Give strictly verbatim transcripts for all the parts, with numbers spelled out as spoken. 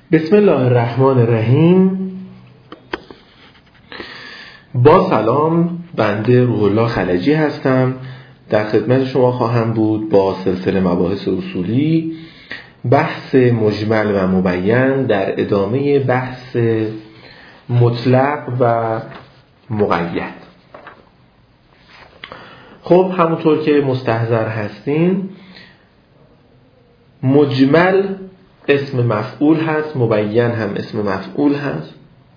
بسم الله الرحمن الرحیم. با سلام، بنده روح الله خلجی هستم. در خدمت شما خواهم بود با سلسله مباحث اصولی، بحث مجمل و مبین در ادامه بحث مطلق و مقید. خب همونطور که مستحضر هستین، مجمل اسم مفعول هست، مبین هم اسم مفعول هست.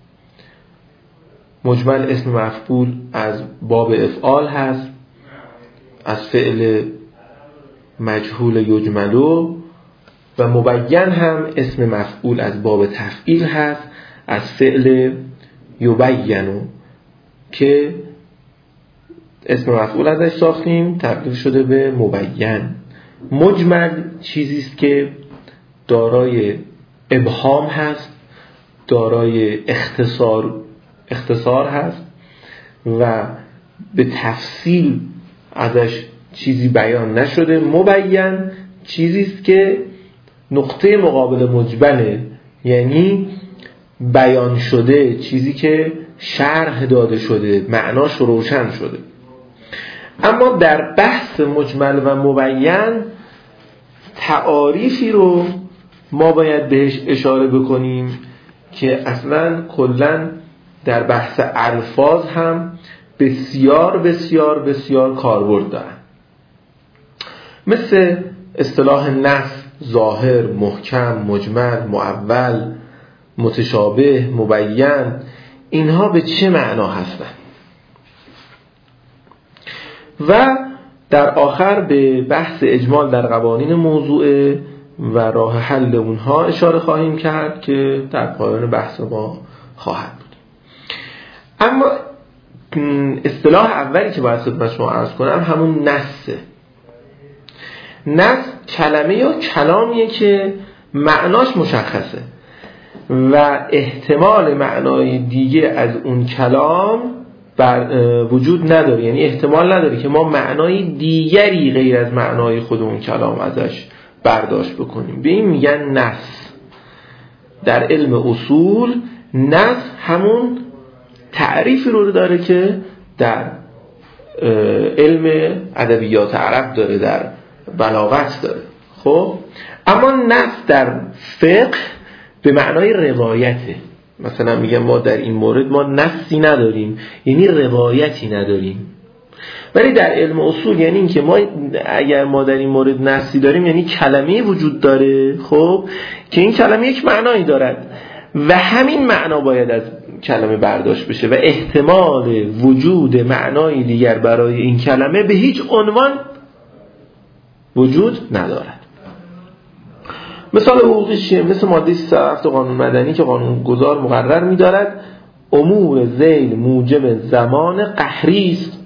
مجمل اسم مفعول از باب افعال هست، از فعل مجهول یجملو، و مبین هم اسم مفعول از باب تفعیل هست، از فعل یبینو که اسم مفعول ازش ساختیم تبدیل شده به مبین. مجمل چیزی است که دارای ابهام هست، دارای اختصار اختصار هست و به تفصیل ازش چیزی بیان نشده. مبین چیزی است که نقطه مقابل مجمله، یعنی بیان شده، چیزی که شرح داده شده، معناش روشن شده. اما در بحث مجمل و مبین تعاریفی رو ما باید بهش اشاره بکنیم که اصلا کلن در بحث الفاظ هم بسیار بسیار بسیار کاربرد دارن، مثل اصطلاح نص، ظاهر، محکم، مجمل، معول، متشابه، مبین. اینها به چه معنا هستند؟ و در آخر به بحث اجمال در قوانین موضوع و راه حل اونها اشاره خواهیم کرد که در پایان بحث ما خواهد بود. اما اصطلاح اولی که باید خدمت شما عرض کنم همون نصه. نص کلمه یا کلامیه که معناش مشخصه و احتمال معنای دیگه از اون کلام بر وجود نداره، یعنی احتمال نداره که ما معنای دیگری غیر از معنای خود اون کلام ازش برداشت بکنیم. به این میگن نص. در علم اصول نص همون تعریفی رو داره که در علم ادبیات عرب داره، در بلاغت داره. خب اما نص در فقه به معنای روایته. مثلا میگم ما در این مورد ما نصی نداریم، یعنی روایتی نداریم. ولی در علم اصول یعنی این که ما اگر ما در این مورد نصی داریم، یعنی کلمه وجود داره، خب که این کلمه یک معنایی دارد و همین معنا باید از کلمه برداشت بشه و احتمال وجود معنای دیگر برای این کلمه به هیچ عنوان وجود ندارد. مثال حقوقی چیه؟ مثل ماده سیصد و هفت قانون مدنی که قانون گذار مقرر می‌دارد امور ذیل موجب زمان قهری است.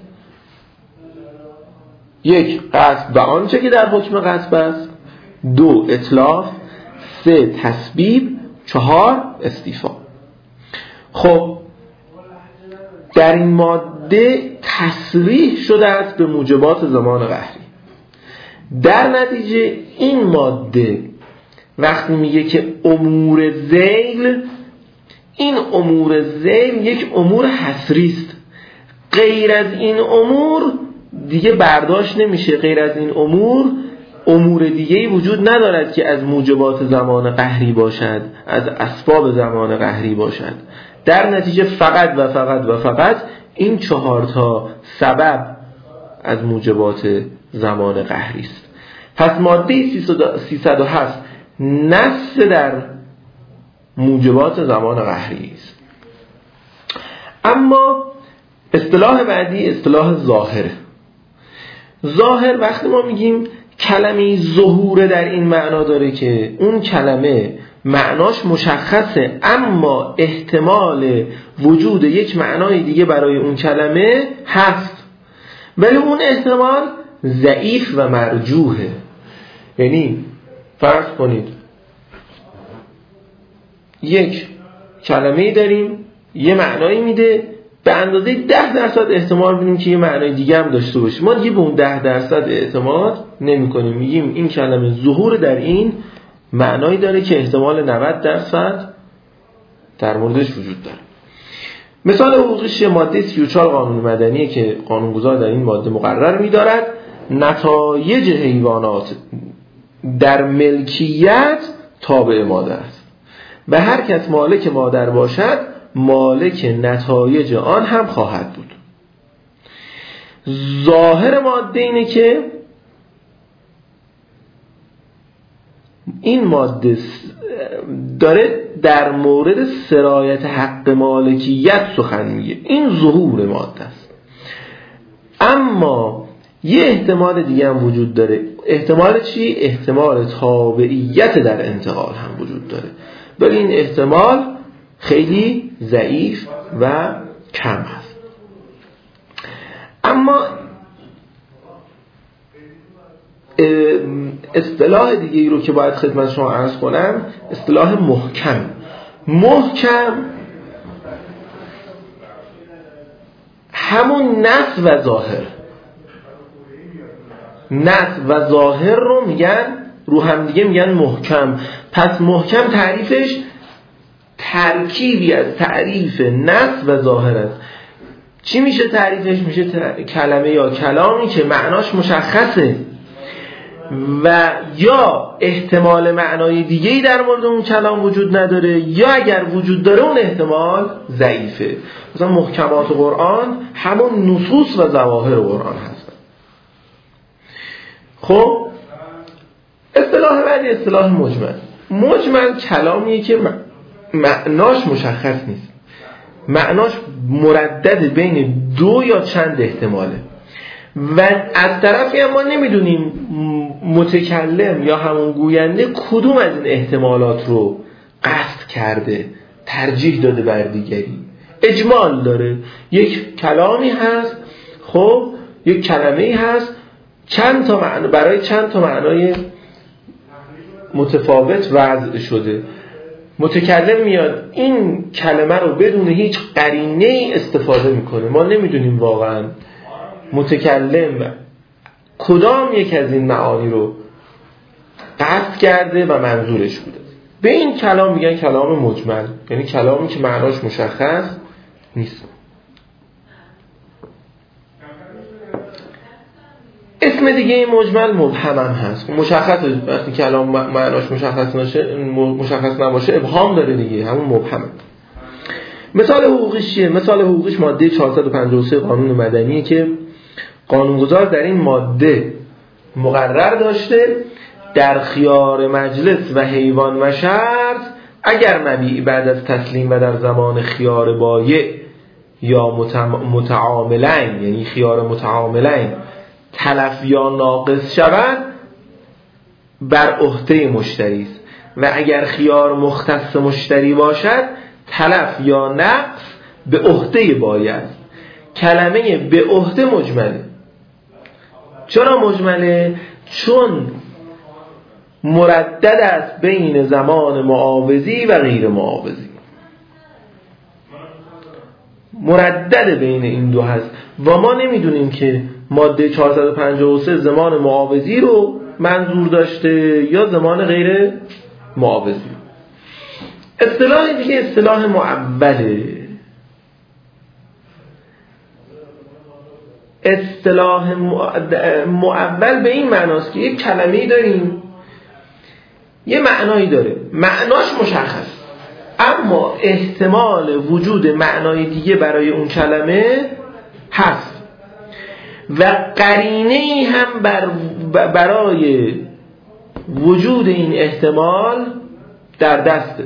یک، غصب و آنچه که در حکم غصب است. دو، اتلاف. سه، تسبیب. چهار، استیفا. خب در این ماده تصریح شده است به موجبات زمان قهری. در نتیجه این ماده وقتی میگه که امور ذیل، این امور ذیل یک امور حصری است. غیر از این امور دیگه برداشت نمیشه. غیر از این امور امور دیگه‌ای وجود ندارد که از موجبات زمان قهری باشد، از اسباب زمان قهری باشد. در نتیجه فقط و فقط و فقط این چهار تا سبب از موجبات زمان قهری است. پس ماده سیصد و هفت نص در موجبات زمان قهری است. اما اصطلاح بعدی اصطلاح ظاهره. ظاهر وقتی ما میگیم کلمه ظهور در این معنا داره که اون کلمه معناش مشخصه اما احتمال وجود یک معنای دیگه برای اون کلمه هست، ولی اون احتمال ضعیف و مرجوحه. یعنی فرض کنید یک کلمه داریم یه معنایی میده، به اندازه ده درصد احتمال بدیم که یه معنای دیگه هم داشته باشه. ما دیگه به اون ده درصد اعتماد نمی کنیم، میگیم این کلمه ظهور در این معنایی داره که احتمال نود درصد در موردش وجود داره. مثال حقوقیش ماده سی و چهار قانون مدنی که قانونگذار در این ماده مقرر می‌دارد نتایج حیوانات در ملکیت تابع مادر است و هر کس مالک مادر باشد مالک نتایج آن هم خواهد بود. ظاهر ماده اینه که این ماده داره در مورد سرایت حق مالکیت سخن میگه. این ظهور ماده است. اما یه احتمال دیگه هم وجود داره. احتمال چی؟ احتمال تابعیت در انتقال هم وجود داره، ولی این احتمال خیلی ضعیف و کم هست. اما اصطلاح دیگه رو که باید خدمت شما عرض کنم اصطلاح محکم. محکم همون نص و ظاهر نص و ظاهر رو میگن رو هم دیگه میگن محکم. پس محکم تعریفش ترکیبی از تعریف نص و ظاهر است. چی میشه تعریفش؟ میشه کلمه یا کلامی که معناش مشخصه و یا احتمال معنای دیگه‌ای در مورد اون کلام وجود نداره، یا اگر وجود داره اون احتمال ضعیفه. مثلا محکمات قرآن همون نصوص و ظواهر قرآن هستن. خب اصطلاح بعدی اصطلاح مجمل. مجمل کلامیه که معناش مشخص نیست، معناش مردد بین دو یا چند احتماله و از طرفی هم ما نمیدونیم متکلم یا همون گوینده کدوم از این احتمالات رو قصد کرده، ترجیح داده بر دیگری. اجمال داره، یک کلامی هست، خب یک کلمه‌ای هست، چند تا معنی برای چند تا معنای متفاوت وضع شده. متکلم میاد این کلمه رو بدون هیچ قرینه‌ای استفاده میکنه. ما نمیدونیم واقعا متکلم کدام یک از این معانی رو قصد کرده و منظورش بوده. به این کلام میگن کلام مجمل، یعنی کلامی که معناش مشخص نیست. اسم دیگه مجمل مبهم هم هست. مشخص وقتی کلام معناش مشخص نشه، مشخص نباشه ابهام داره دیگه، همون مبهمه. مثال حقوقیش چیه؟ مثال حقوقیش ماده چهارصد و پنجاه و سه قانون مدنیه که قانونگذار در این ماده مقرر داشته در خیار مجلس و حیوان و شرط اگر مبیع بعد از تسلیم و در زمان خیار بایع یا متعاملین، یعنی خیار متعاملین تلف یا ناقص شود بر عهده مشتری است و اگر خیار مختص مشتری باشد تلف یا نقص به عهده بایع است. کلمه به عهده مجمله. چرا مجمله؟ چون مردد است بین زمان معاوضی و غیر معاوضی، مردد بین این دو هست و ما نمیدونیم که ماده چهارصد و پنجاه و سه زمان معاوضی رو منظور داشته یا زمان غیر معاوضی. اصطلاح دیگه اصطلاح معوله. اصطلاح معول به این معناست که یک کلمه‌ای داریم، یه معنایی داره، معناش مشخص، اما احتمال وجود معنای دیگه برای اون کلمه هست و قرینه‌ای هم بر برای وجود این احتمال در دسته.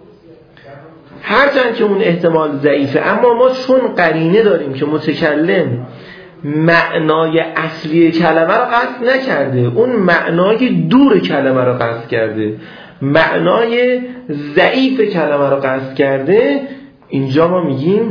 هرچند که اون احتمال ضعیفه، اما ما چون قرینه داریم که متکلم معنای اصلی کلمه رو قصد نکرده، اون معنای دور کلمه رو قصد کرده، معنای ضعیف کلمه رو قصد کرده، اینجا ما میگیم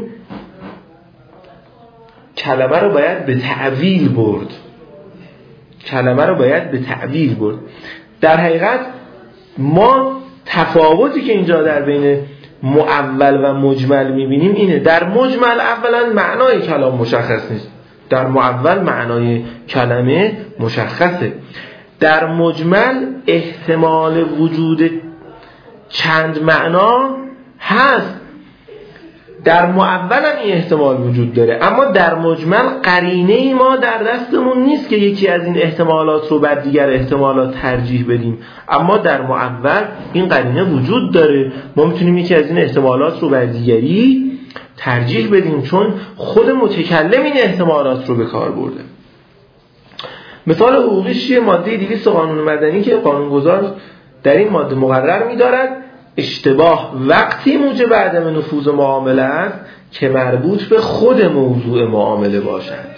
کلمه رو باید به تعویل برد. کلمه رو باید به تعویل برد. در حقیقت ما تفاوتی که اینجا در بین معول و مجمل میبینیم اینه: در مجمل اولا معنای کلام مشخص نیست، در معول معنای کلمه مشخصه. در مجمل احتمال وجود چند معنا هست، در معول هم این احتمال وجود داره، اما در مجمل قرینه ما در دستمون نیست که یکی از این احتمالات رو بر دیگر احتمالات ترجیح بدیم، اما در معول این قرینه وجود داره، ما میتونیم یکی از این احتمالات رو بر دیگری ترجیح بدیم چون خود متکلم این احتمالات رو به کار برده. مثال حقوقیش چیه؟ ماده دویست قانون مدنی که قانونگذار در این ماده مقرر می‌دارد اشتباه وقتی موجب عدم نفوذ معامله است که مربوط به خود موضوع معامله باشد.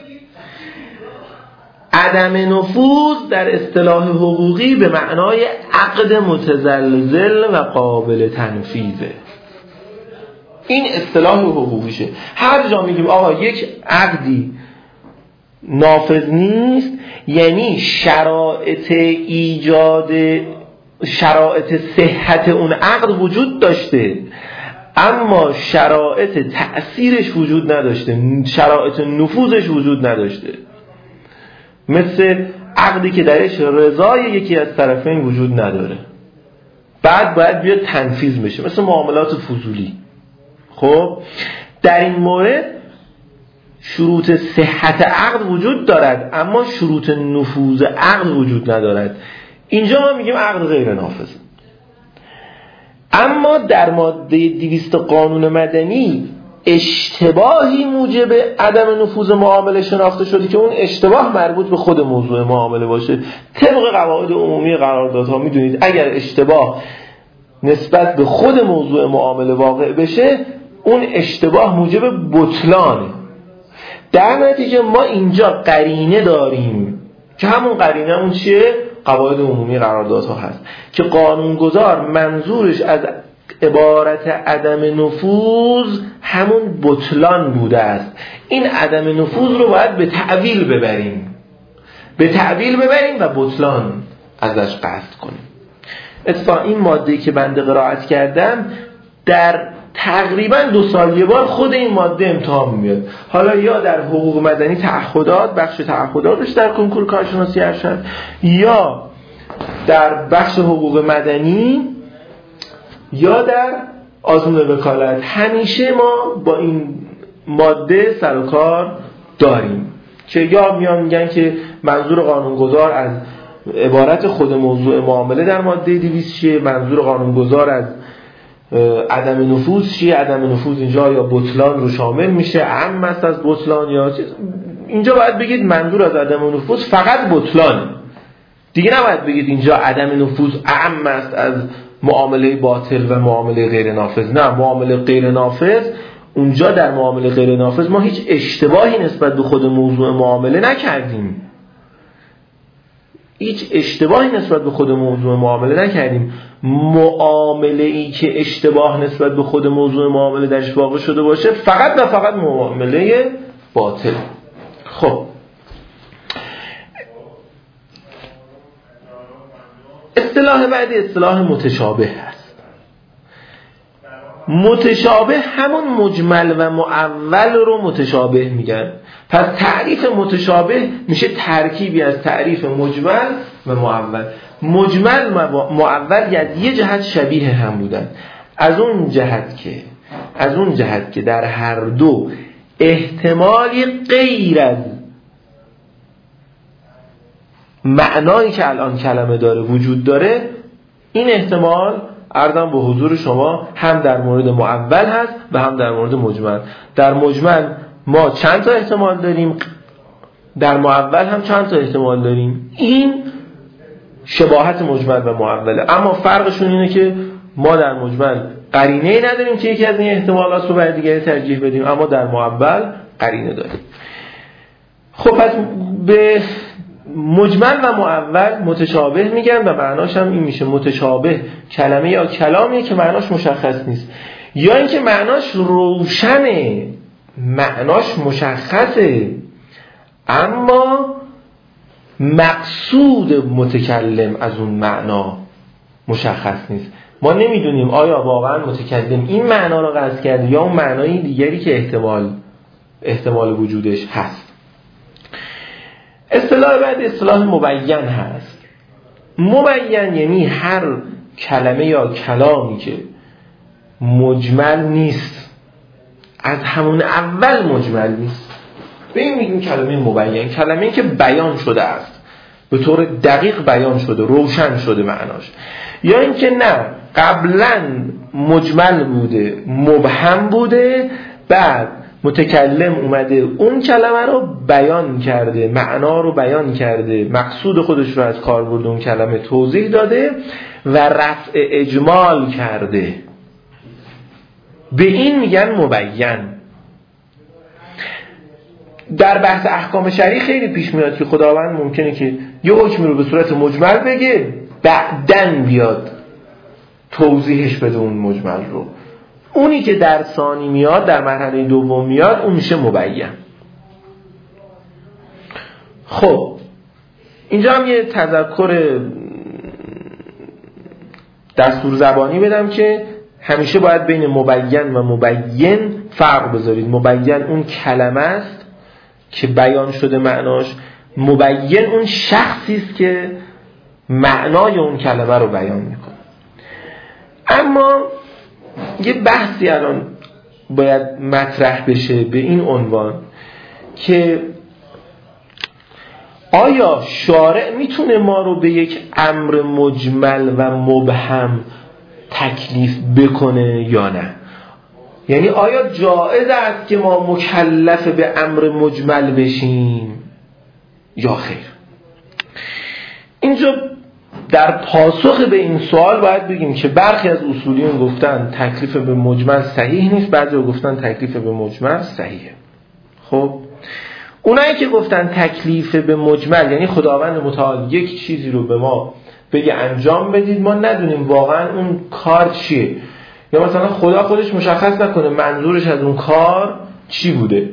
عدم نفوذ در اصطلاح حقوقی به معنای عقد متزلزل و قابل تنفیذه. این اصطلاح حقوقیشه. هر جا میگیم آقا یک عقدی نافذ نیست، یعنی شرایط ایجاد شرایط صحت اون عقد وجود داشته اما شرایط تأثیرش وجود نداشته، شرایط نفوذش وجود نداشته. مثل عقدی که درش رضای یکی از طرفین وجود نداره، بعد باید بیاد تنفیذ بشه، مثل معاملات فضولی. خب در این مورد شروط صحت عقد وجود دارد اما شروط نفوذ عقد وجود ندارد. اینجا ما میگیم عقد غیر نافذ. اما در ماده دویست قانون مدنی اشتباهی موجب عدم نفوذ معامله شناخته شده که اون اشتباه مربوط به خود موضوع معامله باشه. طبق قواعد عمومی قراردادها میدونید اگر اشتباه نسبت به خود موضوع معامله واقع بشه اون اشتباه موجب بطلانه. در نتیجه ما اینجا قرینه داریم که همون قرینه اون چیه؟ قواعد عمومی قراردادها هست که قانونگذار منظورش از عبارت عدم نفوذ همون بطلان بوده است. این عدم نفوذ رو باید به تعویل ببریم به تعویل ببریم و بطلان ازش قصد کنیم. اتفاقا این ماده‌ای که بنده قرائت کردم در تقریبا دو سال یه بار خود این ماده امتحان میاد، حالا یا در حقوق مدنی تعهدات، بخش تعهداتش در کنکور کارشناسی ارشد، یا در بخش حقوق مدنی، یا در آزمون وکالت. همیشه ما با این ماده سر و کار داریم که یا میان میگن که منظور قانونگذار از عبارت خود موضوع معامله در ماده دویست چیه، منظور قانونگذار از عدم نفوذ چیه، عدم نفوذ اینجا یا بطلان رو شامل میشه، عام است از بطلان یا چیز. اینجا باید بگید منظور از عدم نفوذ فقط بطلانه، دیگه نباید بگید اینجا عدم نفوذ عام است از معامله باطل و معامله غیر نافذ. نه، معامله غیر نافذ اونجا در معامله غیر نافذ ما هیچ اشتباهی نسبت به خود موضوع معامله نکردیم، هیچ اشتباهی نسبت به خود موضوع معامله نکردیم. معامله ای که اشتباه نسبت به خود موضوع معامله درش واقع شده باشه فقط و فقط معامله باطل. خب اصطلاح بعدی اصطلاح متشابه هست. متشابه همون مجمل و معول رو متشابه میگن. پس تعریف متشابه میشه ترکیبی از تعریف مجمل و معول. مجمل و معول یه جهت شبیه هم بودن، از اون جهت که از اون جهت که در هر دو احتمالی غیر از معنایی که الان کلمه داره وجود داره. این احتمال عرضم به حضور شما هم در مورد معول هست و هم در مورد مجمل. در مجمل ما چند تا احتمال داریم، در معول هم چند تا احتمال داریم. این شباهت مجمل و معوله، اما فرقشون اینه که ما در مجمل قرینه‌ای نداریم که یکی از این احتمالات رو بر دیگری ترجیح بدیم، اما در معول قرینه داریم. خب پس به مجمل و معول متشابه میگن و معناش هم این میشه. متشابه کلمه یا کلامیه که معناش مشخص نیست، یا اینکه معناش روشنه، معناش مشخصه اما مقصود متکلم از اون معنا مشخص نیست. ما نمیدونیم آیا واقعا متکلم این معنا رو قصد کرده یا اون معنای دیگری که احتمال احتمال وجودش هست. اصطلاح بعد اصطلاح مبین هست. مبین یعنی هر کلمه یا کلامی که مجمل نیست، از همون اول مجمل نیست، به این میگیم کلمه مبین. کلمه که بیان شده است، به طور دقیق بیان شده، روشن شده معناش. یا اینکه نه، قبلا مجمل بوده، مبهم بوده، بعد متکلم اومده اون کلمه رو بیان کرده، معنا رو بیان کرده، مقصود خودش رو از کاربرد اون کلمه توضیح داده و رفع اجمال کرده. به این میگن مبین. در بحث احکام شرعی خیلی پیش میاد که خداوند ممکنه که یه حکمی رو به صورت مجمل بگه، بعدن بیاد توضیحش بده اون مجمل رو. اونی که در ثانی میاد، در مرحله دوم میاد، اون میشه مبین. خب اینجا هم یه تذکر دستور زبانی بدم که همیشه باید بین مبین و مبین فرق بذارید. مبین اون کلمه است که بیان شده معناش، مبین اون شخصی است که معنای اون کلمه رو بیان میکنه. اما یه بحثی الان باید مطرح بشه به این عنوان که آیا شارع میتونه ما رو به یک امر مجمل و مبهم تکلیف بکنه یا نه؟ یعنی آیا جایز است که ما مکلف به امر مجمل بشیم یا خیر؟ اینجا در پاسخ به این سوال باید بگیم که برخی از اصولیون گفتن تکلیف به مجمل صحیح نیست، بعضی گفتن تکلیف به مجمل صحیحه. خب اونایی که گفتن تکلیف به مجمل یعنی خداوند متعال یک چیزی رو به ما بگه انجام بدید، ما ندونیم واقعا اون کار چیه، یا مثلا خدا خودش مشخص نکنه منظورش از اون کار چی بوده.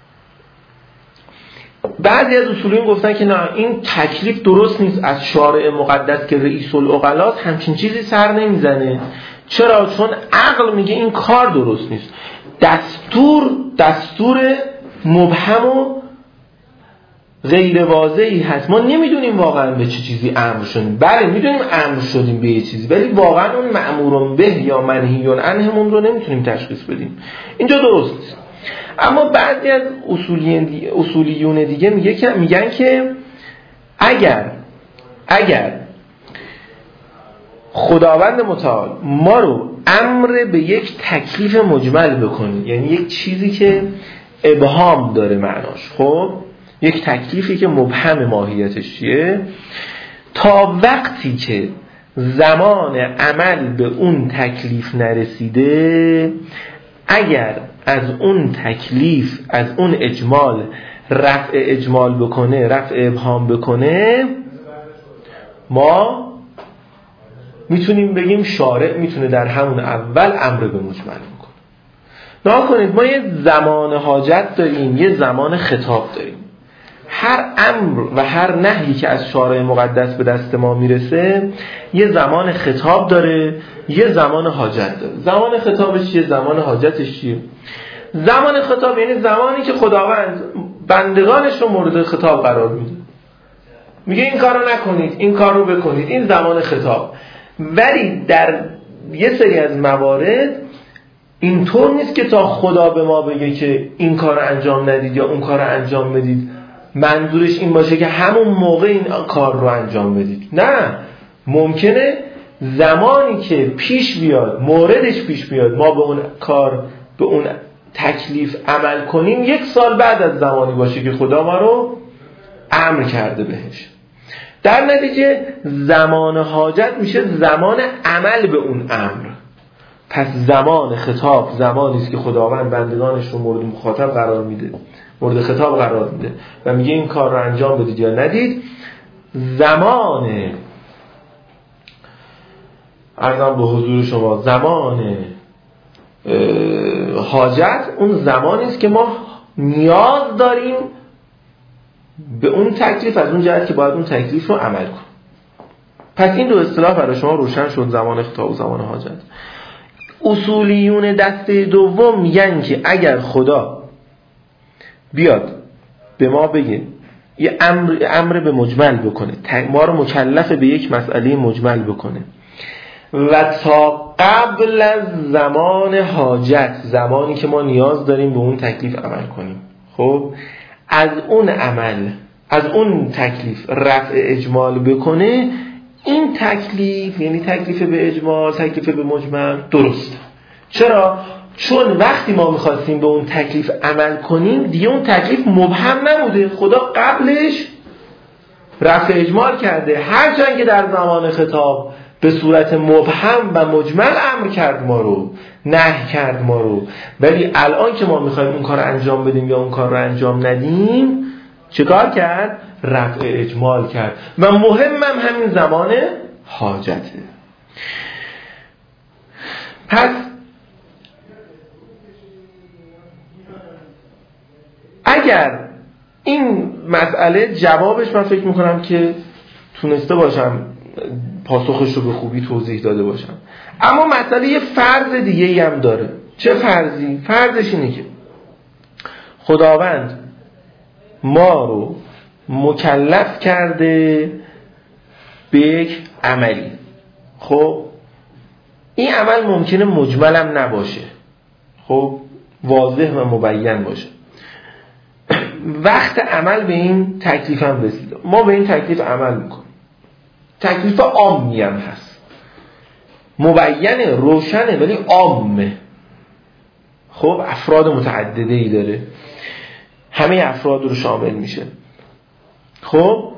بعضی از اصولیون گفتن که نه، این تکلیف درست نیست از شارع مقدس که رئیس العقلاست همچین چیزی سر نمیزنه. چرا؟ چون عقل میگه این کار درست نیست. دستور دستور مبهم و غیر واضحی هست، ما نمیدونیم واقعا به چه چیزی امر شدیم. بله میدونیم امر شدیم به یه چیزی، ولی واقعا اون مأمور به یا منهی عنهمون رو نمیتونیم تشخیص بدیم. اینجا درست نیست. اما بعضی از اصولیون دیگه میگه که میگن که اگر اگر خداوند متعال ما رو امر به یک تکلیف مجمل بکنه، یعنی یک چیزی که ابهام داره معناش، خب یک تکلیفی که مبهم ماهیتش چیه، تا وقتی که زمان عمل به اون تکلیف نرسیده، اگر از اون تکلیف، از اون اجمال رفع اجمال بکنه، رفع ابهام بکنه، ما میتونیم بگیم شارع میتونه در همون اول امر به مجمل بکنه. نها کنید، ما یه زمان حاجت داریم، یه زمان خطاب داریم. هر امر و هر نهی که از شارع مقدس به دست ما میرسه یه زمان خطاب داره، یه زمان حاجت داره. زمان خطابش چیه؟ زمان حاجتش چیه؟ زمان خطاب یعنی زمانی که خداوند بندگانش رو مورد خطاب قرار میده، میگه این کار رو نکنید، این کار رو بکنید، این زمان خطاب. ولی در یه سری از موارد اینطور نیست که تا خدا به ما بگه که این کار رو انجام ندید یا اون کار رو انجام بدید منظورش این باشه که همون موقع این کار رو انجام بدید. نه، ممکنه زمانی که پیش بیاد، موردش پیش بیاد، ما به اون کار، به اون تکلیف عمل کنیم، یک سال بعد از زمانی باشه که خدا ما رو امر کرده بهش. در نتیجه زمان حاجت میشه زمان عمل به اون امر. پس زمان خطاب زمانی است که خداوند بندگانش رو مورد مخاطب قرار میده، مورد خطاب قرار میده و میگه این کار رو انجام بدید یا ندید. زمان عرضم به حضور شما زمان حاجت اون زمانی است که ما نیاز داریم به اون تکلیف، از اون جهت که باید اون تکلیف رو عمل کنیم. پس این دو اصطلاح برای شما روشن شد، زمان خطاب و زمان حاجت. اصولیون دسته دوم میگن که اگر خدا بیاد به ما بگه یه امر امر به مجمل بکنه، ما رو مکلف به یک مسئله مجمل بکنه و تا قبل از زمان حاجت، زمانی که ما نیاز داریم به اون تکلیف عمل کنیم، خب از اون عمل، از اون تکلیف رفع اجمال بکنه، این تکلیف یعنی تکلیف به اجمال، تکلیف به مجمل درسته. چرا؟ چون وقتی ما میخواستیم به اون تکلیف عمل کنیم دیگه اون تکلیف مبهم نبوده، خدا قبلش رفع اجمال کرده، هرچند که در زمان خطاب به صورت مبهم و مجمل امر کرد ما رو، نهی کرد ما رو، ولی الان که ما میخوایم اون کار رو انجام بدیم یا اون کار رو انجام ندیم، چه کار کرد؟ رفع اجمال کرد و مهمم همین زمان حاجته. پس اگر این مسئله جوابش، من فکر میکنم که تونسته باشم پاسخش رو به خوبی توضیح داده باشم، اما مسئله یه فرض دیگه ای هم داره. چه فرضی؟ فرضش اینه که خداوند ما رو مکلف کرده به یک عملی، خب این عمل ممکنه مجمل هم نباشه، خب واضح و مبین باشه. وقت عمل به این تکلیف هم رسیده، ما به این تکلیف عمل میکنیم، تکلیف عامی هم هست، مبینه، روشنه، ولی عامه، خب افراد متعدده ای داره، همه افراد رو شامل میشه. خب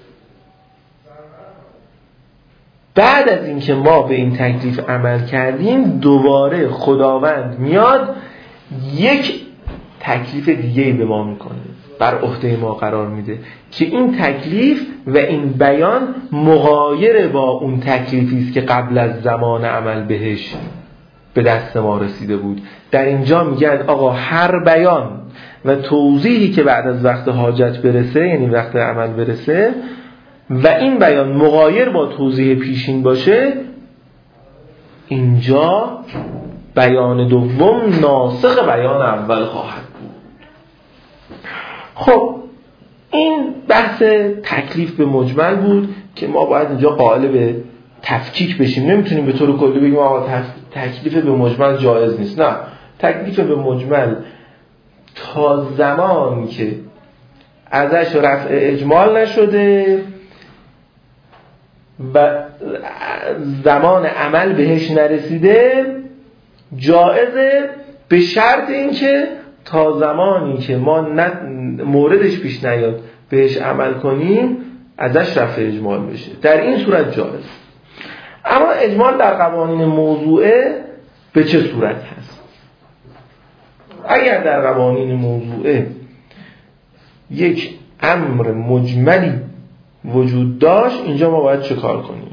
بعد از اینکه ما به این تکلیف عمل کردیم، دوباره خداوند میاد یک تکلیف دیگه‌ای به ما میکنه، بر عهده ما قرار میده که این تکلیف و این بیان مغایر با اون تکلیفی است که قبل از زمان عمل بهش به دست ما رسیده بود. در اینجا میگن آقا هر بیان و توضیحی که بعد از وقت حاجت برسه، یعنی وقت عمل برسه، و این بیان مغایر با توضیح پیشین باشه، اینجا بیان دوم ناسخ بیان اول خواهد بود. خب این بحث تکلیف به مجمل بود که ما باید اینجا قائل به تفکیک بشیم. نمیتونیم به طور کلی بگیم آقا تکلیف به مجمل جایز نیست. نه، تکلیف به مجمل تا زمانی که ازش رفع اجمال نشده و زمان عمل بهش نرسیده جایزه، به شرط اینکه تا زمانی که ما موردش پیش نیاد بهش عمل کنیم ازش رفع اجمال بشه، در این صورت جایز. اما اجمال در قوانین موضوعه به چه صورت هست؟ اگر در قوانین موضوعه یک امر مجملی وجود داشت، اینجا ما باید چه کار کنیم؟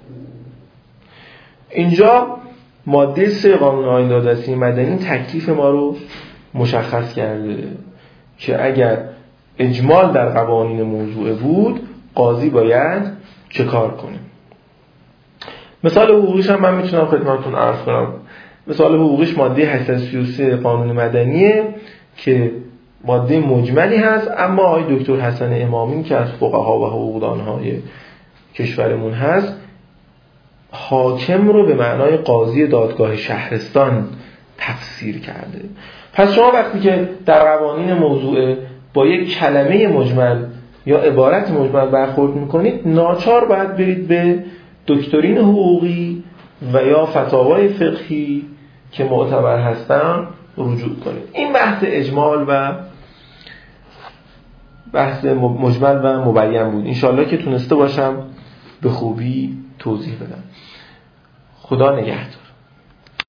اینجا ماده سه قانون آیین دادرسی مدنی تکلیف ما رو مشخص کرده که اگر اجمال در قوانین موضوعه بود، قاضی باید چه کار کنه. مثال حقوقیش هم من میتونم خدمتتون عرض کنم. مثال حقوقیش ماده هشتصد و سی و سه قانون مدنیه که ماده مجملی هست، اما آقای دکتر حسن امامی که از فقها و حقوقدانهای کشورمون هست، حاکم رو به معنای قاضی دادگاه شهرستان تفسیر کرده. پس شما وقتی که در قوانین موضوعه با یک کلمه مجمل یا عبارت مجمل برخورد میکنید، ناچار باید برید به دکترین حقوقی و یا فتاوای فقهی که معتبر هستن رجوع کنید. این بحث اجمال و بحث مجمل و مبین بود. انشالله که تونسته باشم به خوبی توضیح بدم. خدا نگهدار.